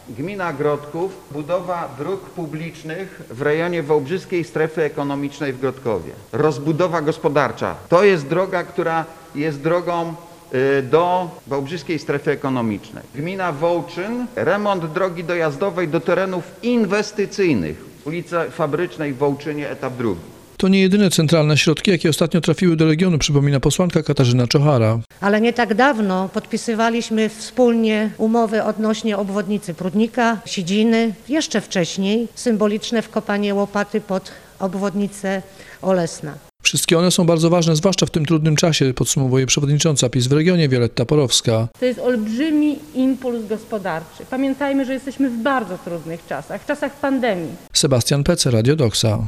Gmina Grodków, budowa dróg publicznych w rejonie Wałbrzyskiej Strefy Ekonomicznej w Grodkowie. Rozbudowa gospodarcza. To jest droga, która jest drogą do Wałbrzyskiej Strefy Ekonomicznej. Gmina Wołczyn, remont drogi dojazdowej do terenów inwestycyjnych. Ulica Fabrycznej w Wołczynie, etap drugi. To nie jedyne centralne środki, jakie ostatnio trafiły do regionu, przypomina posłanka Katarzyna Czochara. Ale nie tak dawno podpisywaliśmy wspólnie umowy odnośnie obwodnicy Prudnika, Sidziny. Jeszcze wcześniej symboliczne wkopanie łopaty pod obwodnicę Olesna. Wszystkie one są bardzo ważne, zwłaszcza w tym trudnym czasie, podsumowuje przewodnicząca PiS w regionie Wioletta Porowska. To jest olbrzymi impuls gospodarczy. Pamiętajmy, że jesteśmy w bardzo trudnych czasach, w czasach pandemii. Sebastian Pece, Radio Doksa.